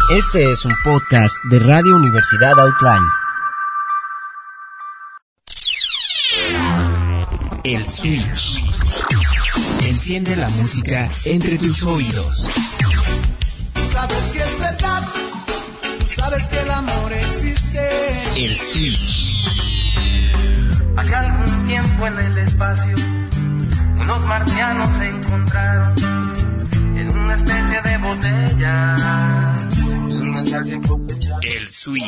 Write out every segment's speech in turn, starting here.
Este es un podcast de Radio Universidad Outline. El Switch. Enciende la música entre tus oídos. Sabes que es verdad, sabes que el amor existe. El Switch. Hace algún tiempo en el espacio, unos marcianos se encontraron en una especie de botella. Un mensaje cosechado. El Switch.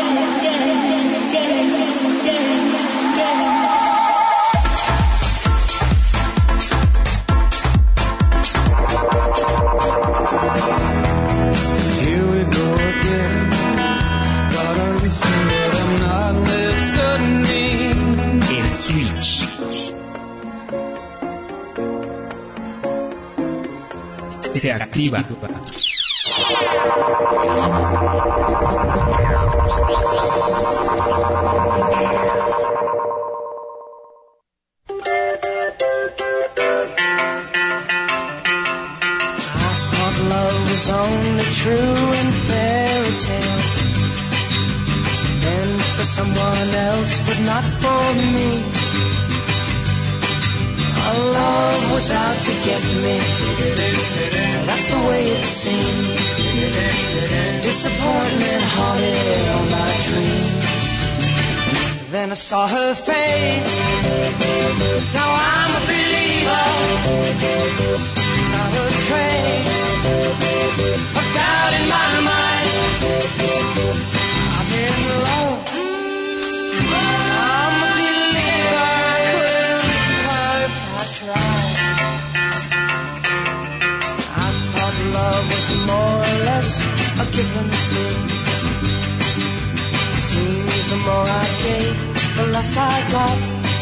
Here we go again. Gotta be sure I'm not listening. El Switch. Se activa. Only true in fairy tales, and for someone else, but not for me. Our love was out to get me. That's the way it seemed. Disappointment haunted all my dreams. Then I saw her face. Now I'm a believer. Not a trace of doubt in my mind. I'm in love. I'm a believer. I couldn't leave her if I tried. I thought love was more or less a given thing. Seems the more I gave, the less I got.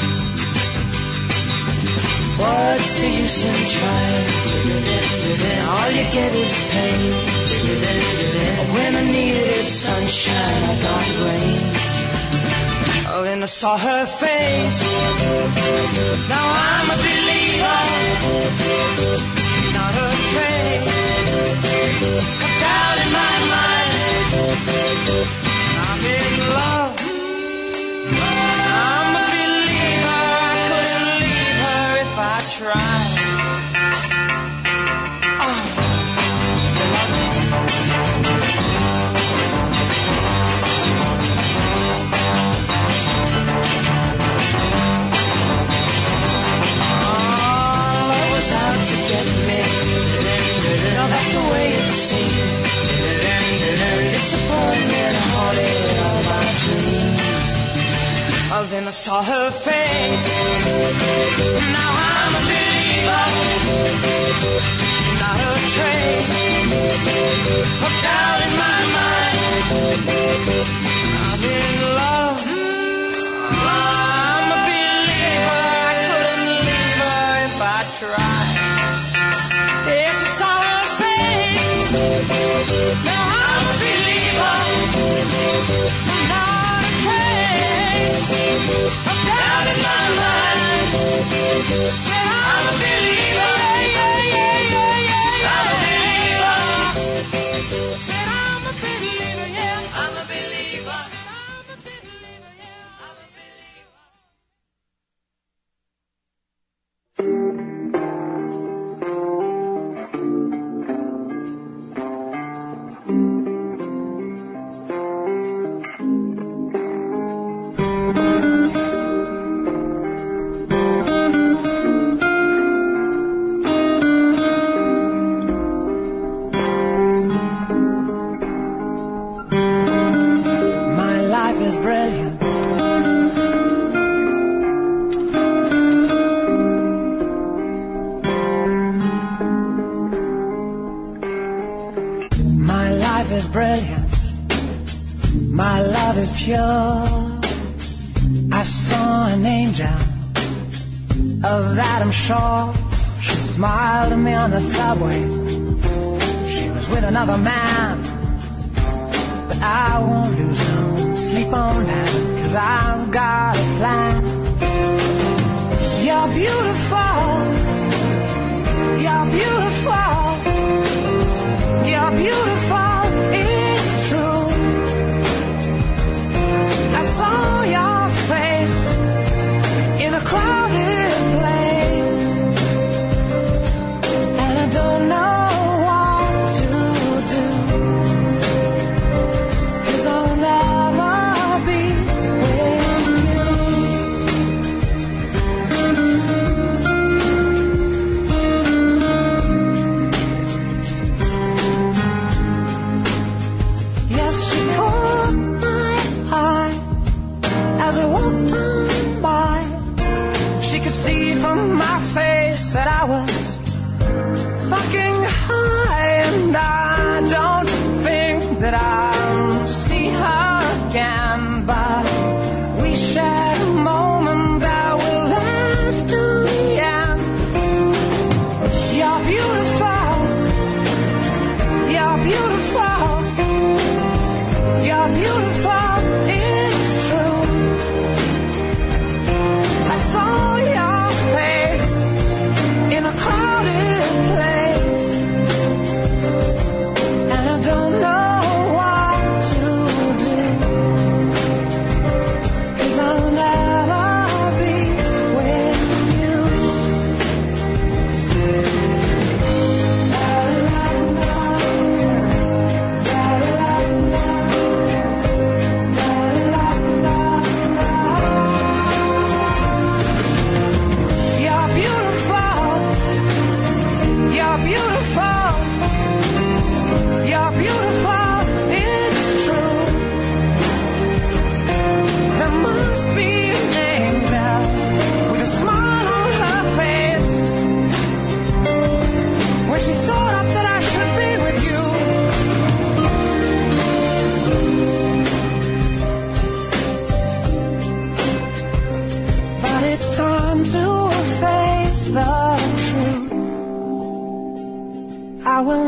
What's the use in trying? All you get is pain. When I needed sunshine, I got rain. Oh, then I saw her face. Now I'm a believer. Not a trace of doubt in my mind. I'm in love. I'm a believer. I couldn't leave her if I tried. Out to get me. No, that's the way it seemed. Disappointment haunted all my dreams. Oh, then I saw her face. Now I'm a believer. Not a trace of doubt in my mind. I'm in love. I'm a believer. I couldn't leave her if I tried. Yes, I saw her face. Now I'm a believer. Not a trace of doubt in my mind. Said I'm a believer. I'm a believer. Said I'm a believer. Yeah, I'm a believer. I'm a believer. Yeah, I'm a believer. My life is brilliant. My life is brilliant. My love is pure. I saw an angel, of that I'm sure. She smiled at me on the subway. She was with another man, but I won't lose no sleep on that, 'cause I've got a plan. You're beautiful. You're beautiful. You're beautiful.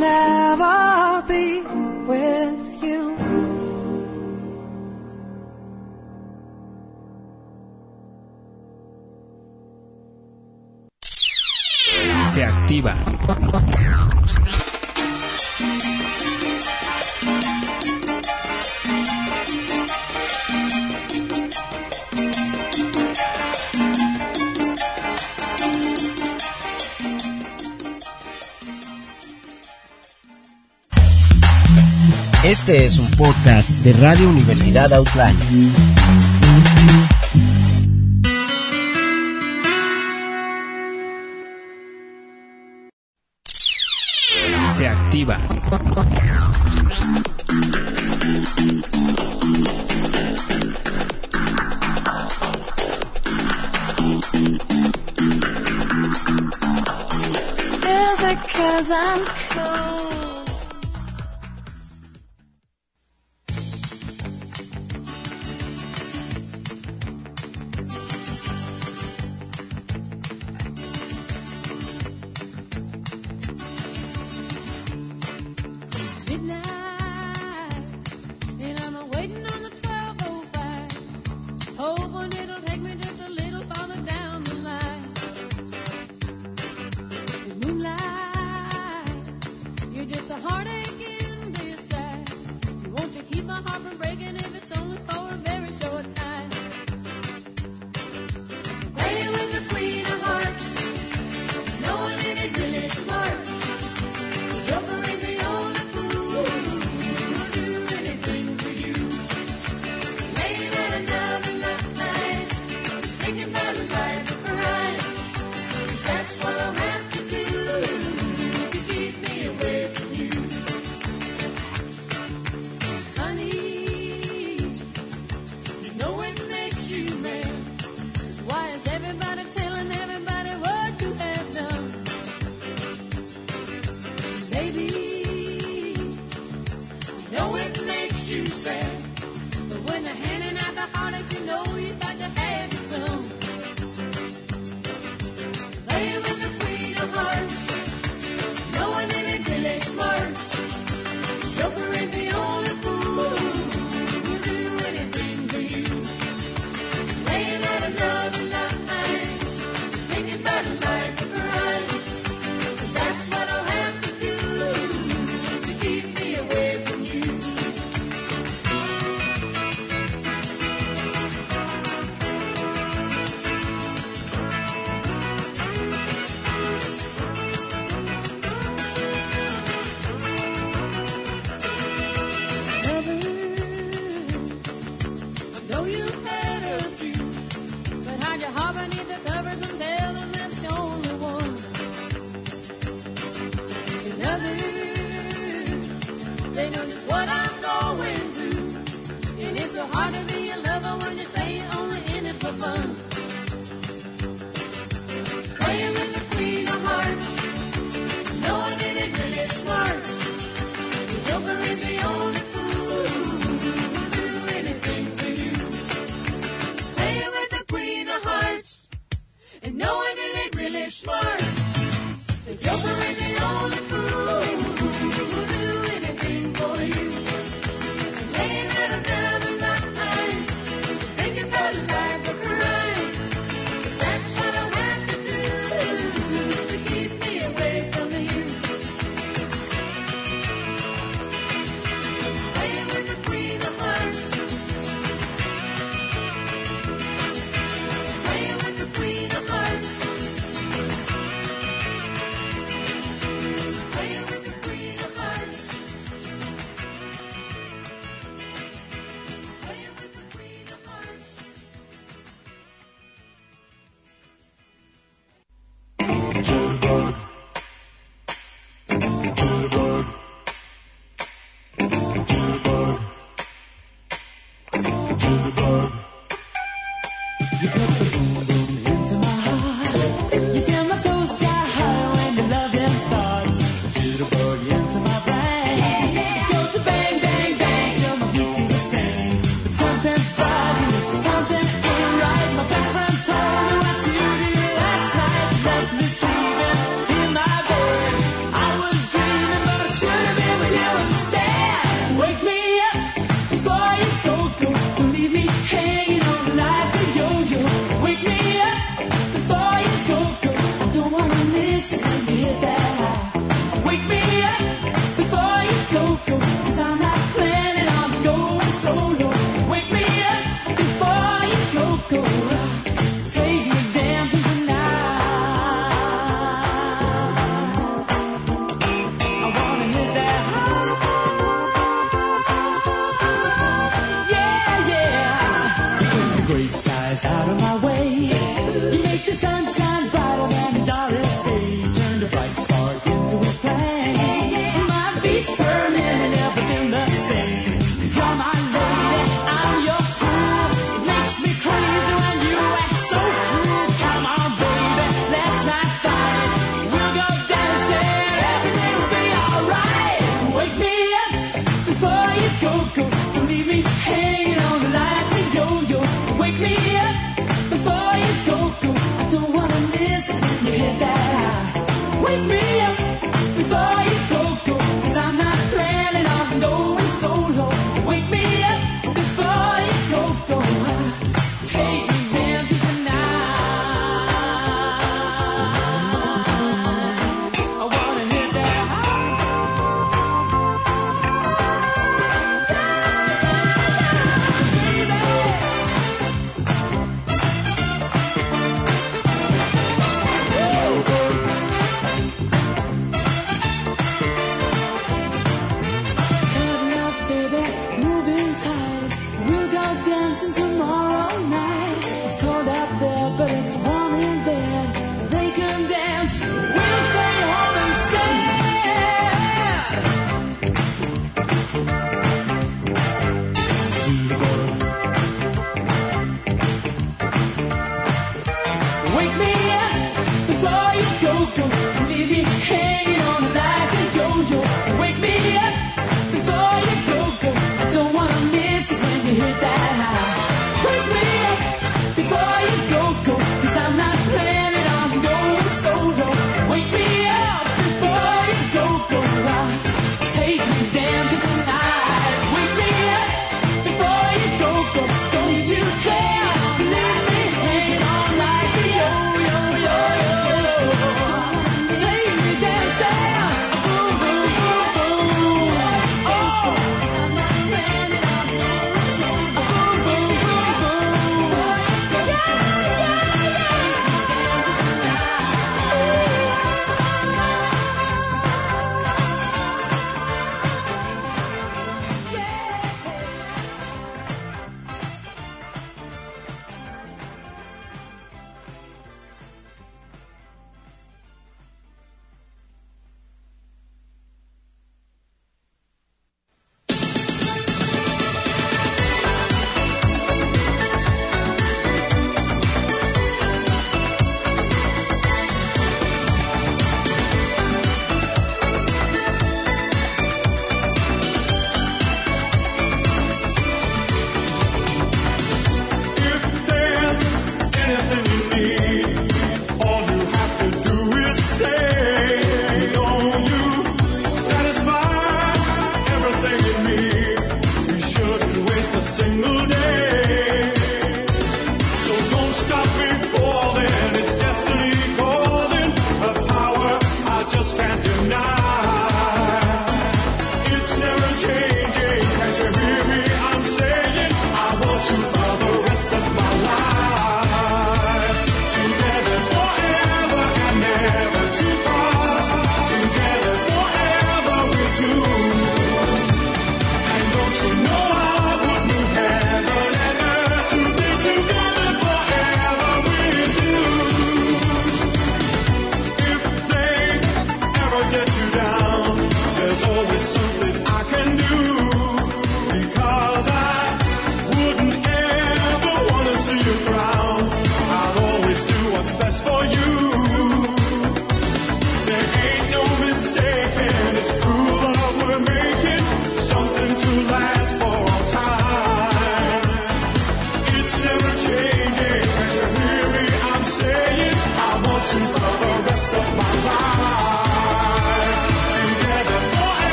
never be with you. Se activa. Este es un podcast de Radio Universidad Outline. Se activa. Is it 'cause I'm cold?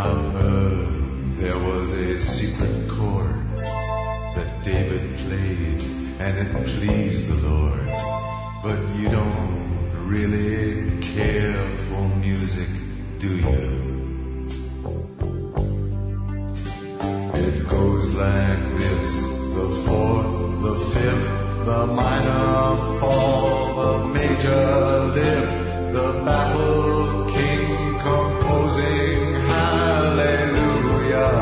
I've heard there was a secret chord that David played and it pleased the Lord. But you don't really care for music, do you? It goes like this: the fourth, the fifth, the minor fall, the major lift, the baffled king composing hallelujah.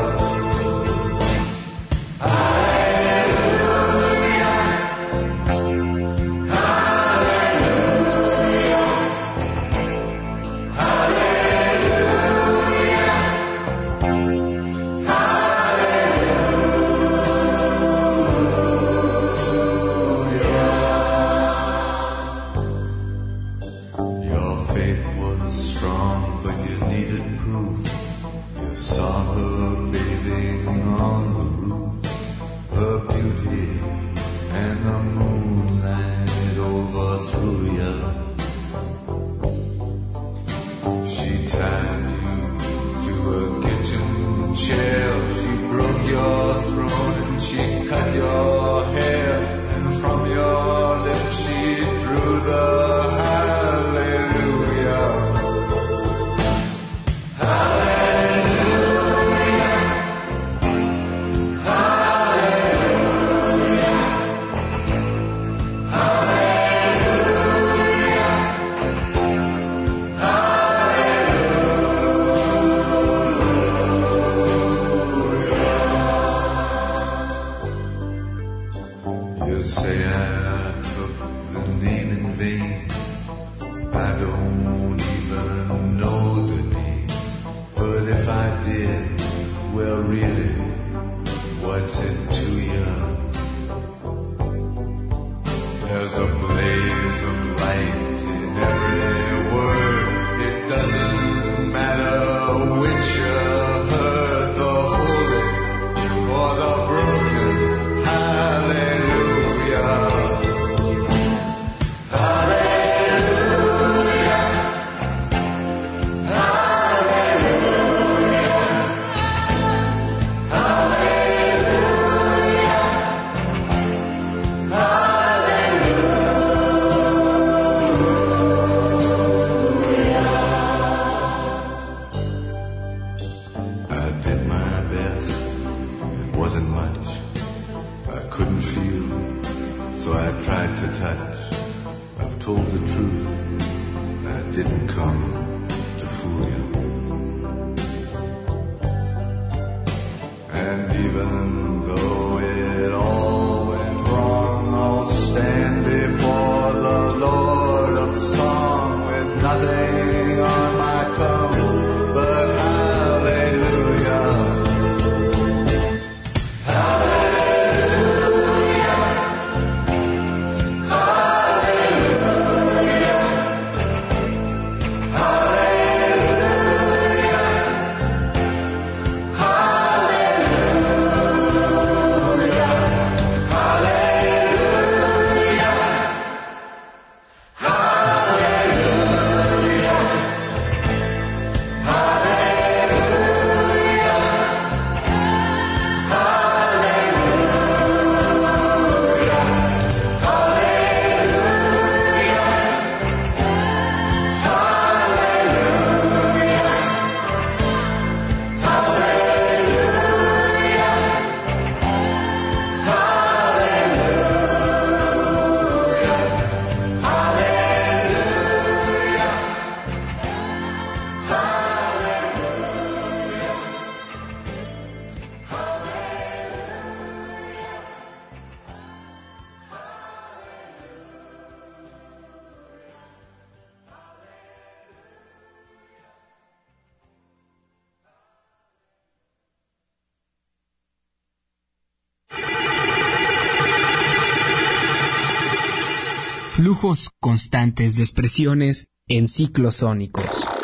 Flujos constantes de expresiones en ciclos sónicos.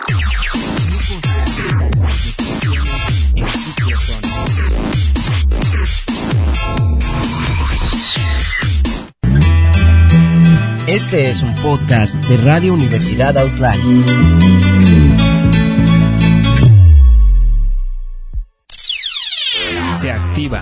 Este es un podcast de Radio Universidad Outland. se activa.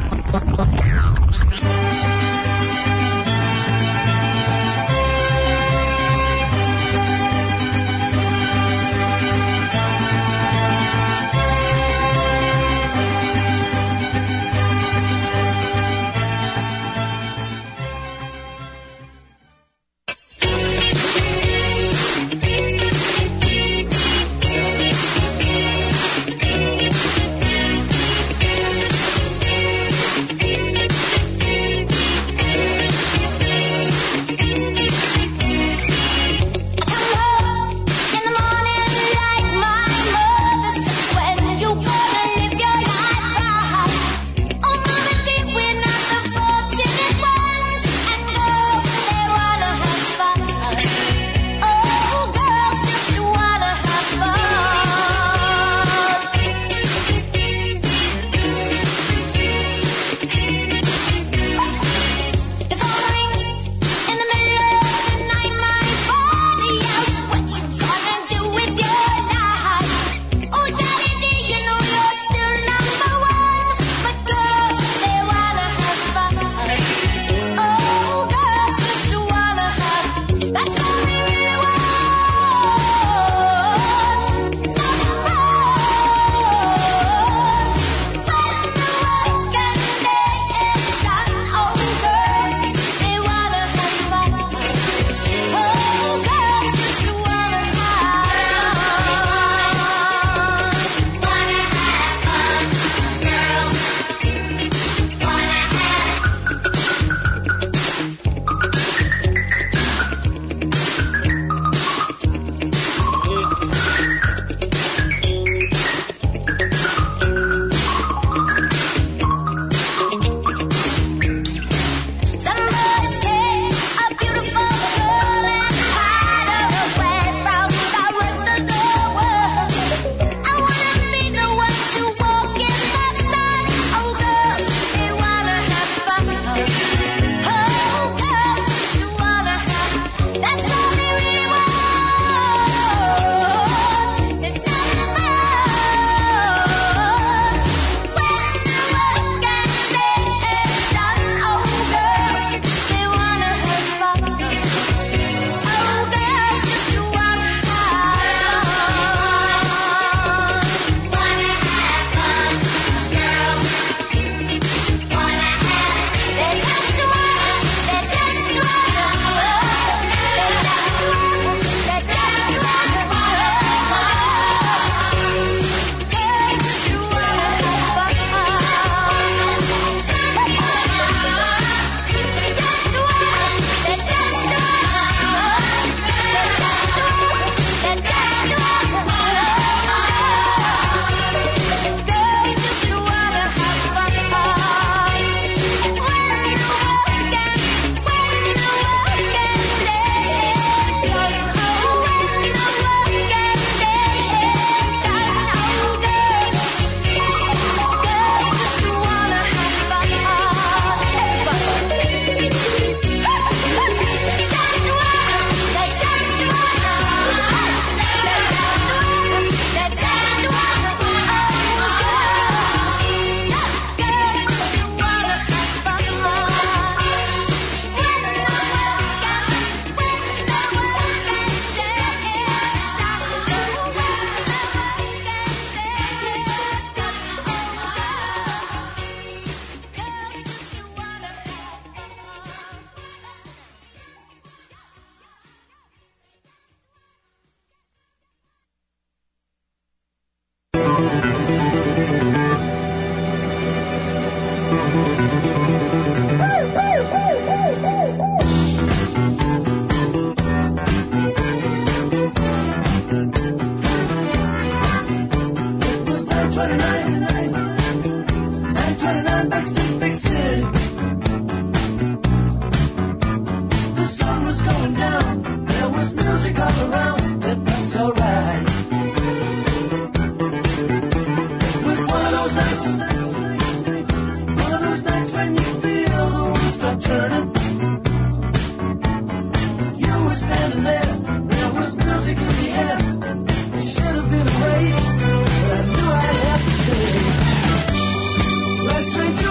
Straight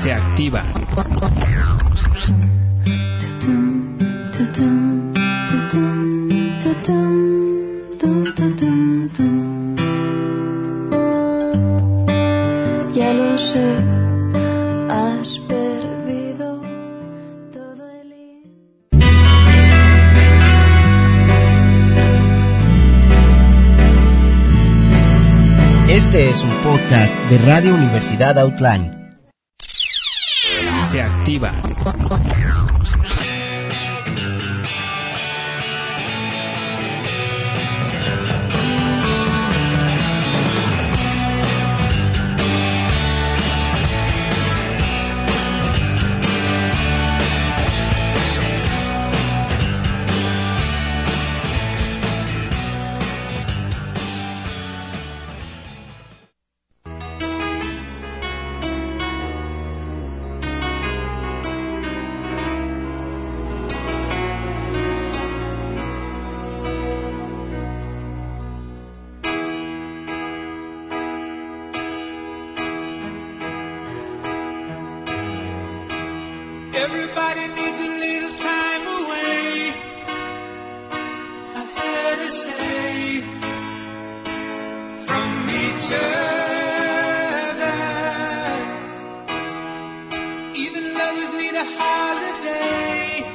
Se activa. Ya lo sé, has perdido todo el hilo. Este es un podcast de Radio Universidad Outland. Se activa. Everybody needs a little time away. I've heard her say from each other. Even lovers need a holiday.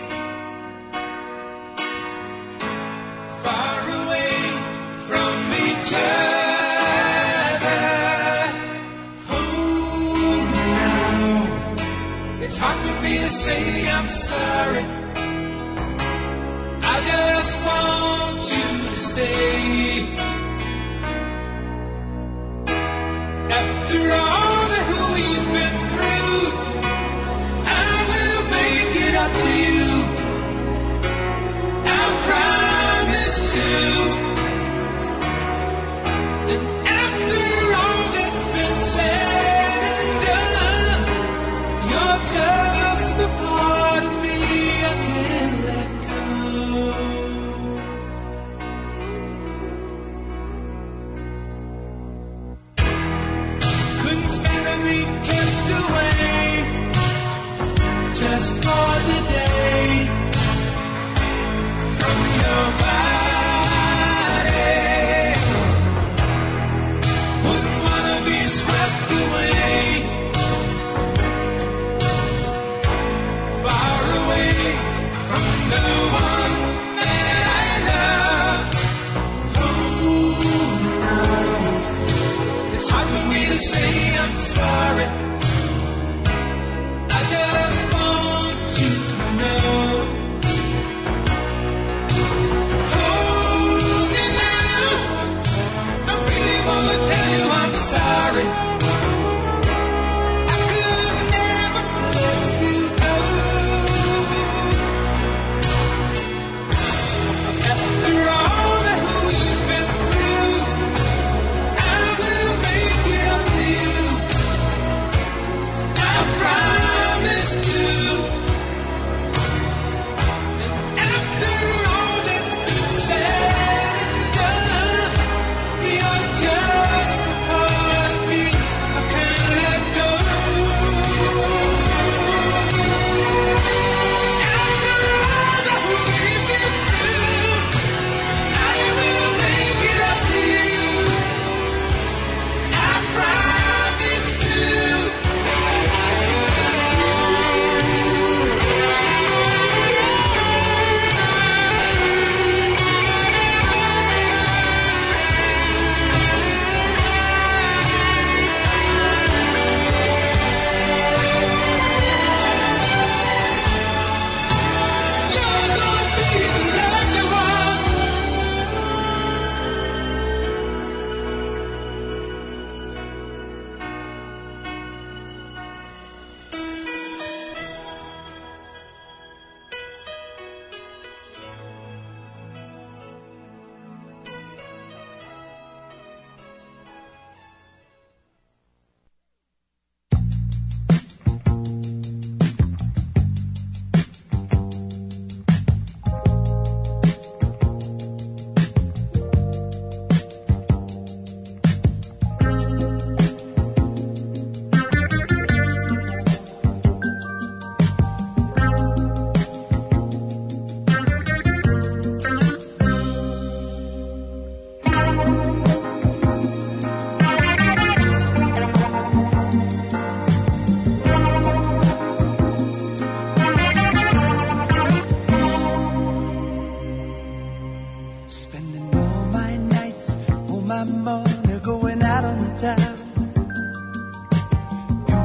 Far away from each other. Hold me now. It's hard for me to say I'm sorry. I just want you to stay. After all that we've been through, I will make it up to you. I promise to. And after all that's been said and done, you're just a part of me I can't let go. Couldn't stand to be kept away just for the day from your body. Wouldn't wanna be swept away. Far away from the one that I love. Ooh, now it's hard for me to say I'm sorry. I just want you to know. Hold me now. I really wanna tell you I'm sorry. I could never let you go. After all that we've been through, I will make it up to you.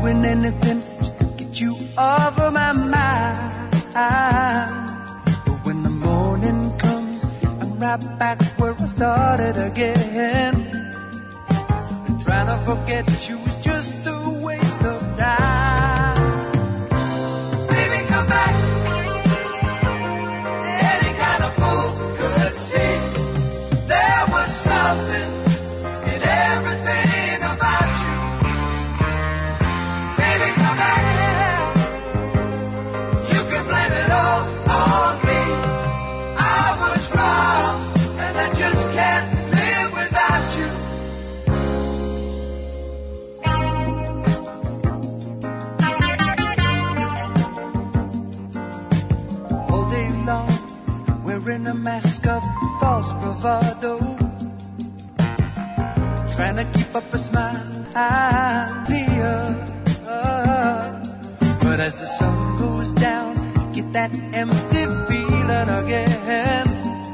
doing anything just to get you off of my mind. But when the morning comes, I'm right back where I started again. And trying to forget you is just a waste of time. Baby, come back. Any kind of fool could see there was something in everything about you. Baby, come back. You can blame it all on me. I was wrong, and I just can't live without you. All day long, wearing a mask of false bravado, trying to keep up a smile, dear. But as the sun goes down, you get that empty feeling again.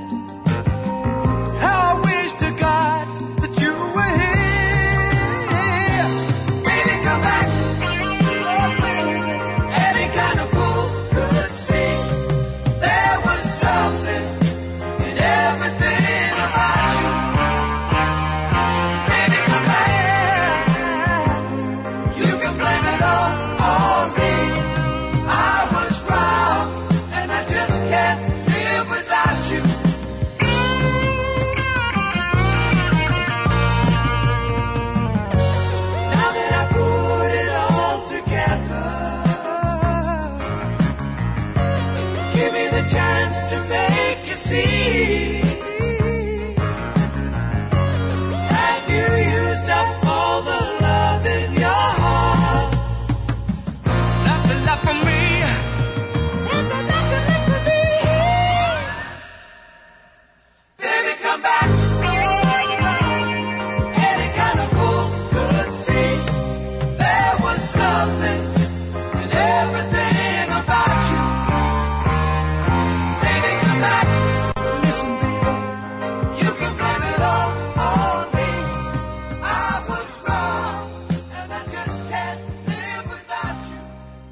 How I wish to God that you were here. Baby, come back. Oh, baby. Any kind of fool could see there was something in everything about you. Baby, come back. You can blame it all on me. I was wrong, and I just can't live without you. Now that I put it all together, give me the chance to make you see. Have you used up all the love in your heart? Nothing left for me. Nothing left for me. Baby, come back. Any kind of fool could see there was something in everything about you. Baby, come back. Listen, baby, you can blame it all on me. I was wrong, and I just can't live without you.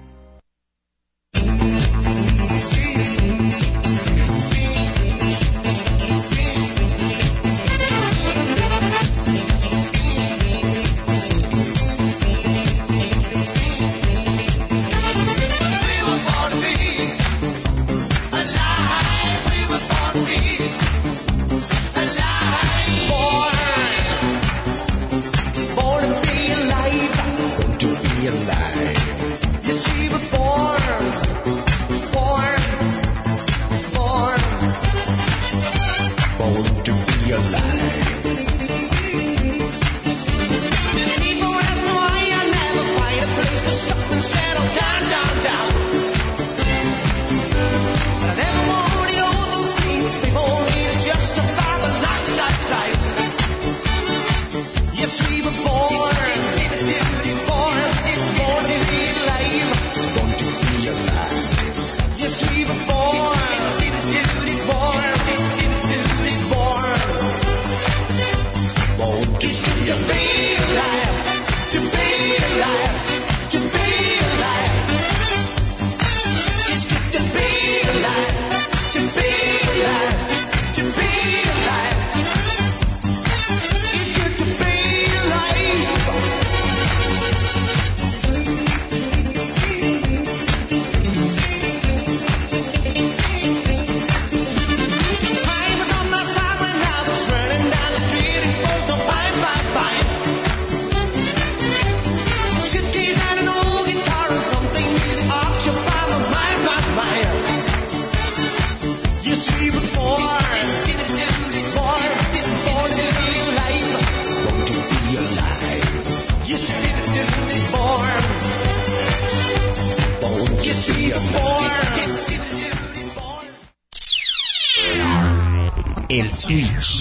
El Switch.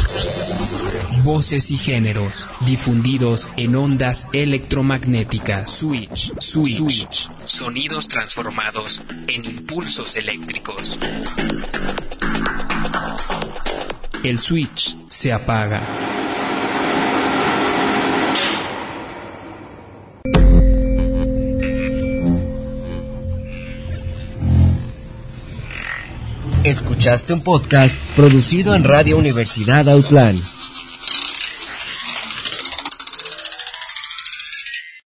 Voces y géneros difundidos en ondas electromagnéticas. Switch. Sonidos transformados en impulsos eléctricos. El switch se apaga. Escuchaste un podcast producido en Radio Universidad Autlán.